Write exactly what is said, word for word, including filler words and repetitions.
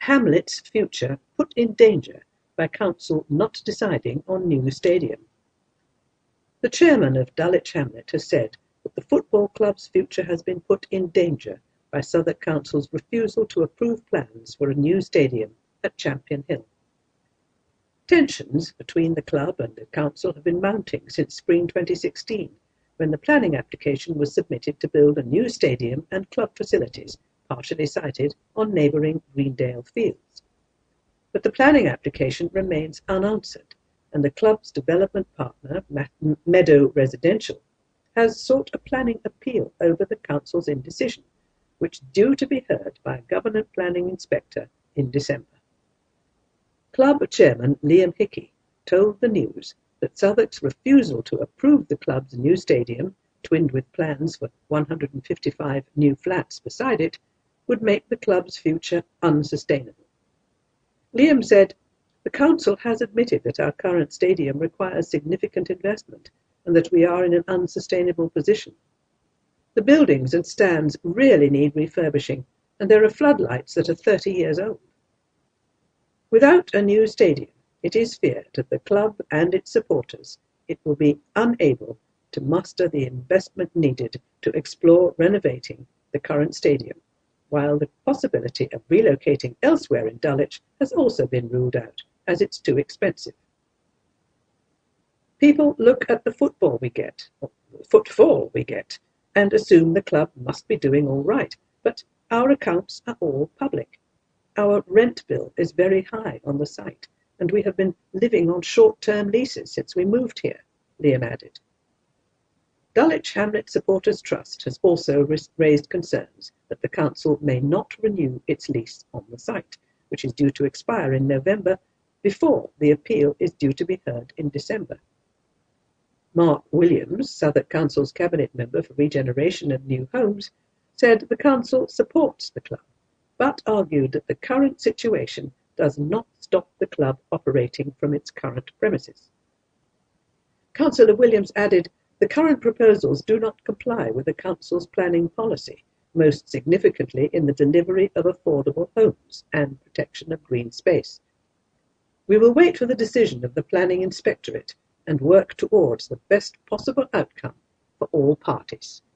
Hamlet's future put in danger by council not deciding on new stadium. The chairman of Dulwich Hamlet has said that the football club's future has been put in danger by Southwark Council's refusal to approve plans for a new stadium at Champion Hill. Tensions between the club and the council have been mounting since spring twenty sixteen, when the planning application was submitted to build a new stadium and club facilities, partially sited on neighbouring Greendale Fields. But the planning application remains unanswered, and the club's development partner, Meadow Residential, has sought a planning appeal over the council's indecision, which is due to be heard by a government planning inspector in December. Club chairman Liam Hickey told the News that Southwark's refusal to approve the club's new stadium, twinned with plans for one hundred fifty-five new flats beside it, would make the club's future unsustainable. Liam said, "The council has admitted that our current stadium requires significant investment and that we are in an unsustainable position. The buildings and stands really need refurbishing, and there are floodlights that are thirty years old." Without a new stadium, it is feared that the club and its supporters it will be unable to muster the investment needed to explore renovating the current stadium, while the possibility of relocating elsewhere in Dulwich has also been ruled out, as it's too expensive. People look at the football we get, or the footfall we get, and assume the club must be doing all right, but our accounts are all public. Our rent bill is very high on the site, and we have been living on short-term leases since we moved here, Liam added. Dulwich Hamlet Supporters Trust has also raised concerns that the council may not renew its lease on the site, which is due to expire in November, before the appeal is due to be heard in December. Mark Williams, Southwark Council's Cabinet Member for Regeneration and New Homes, said the council supports the club, but argued that the current situation does not stop the club operating from its current premises. Councillor Williams added, "The current proposals do not comply with the council's planning policy, most significantly in the delivery of affordable homes and protection of green space. We will wait for the decision of the Planning Inspectorate and work towards the best possible outcome for all parties."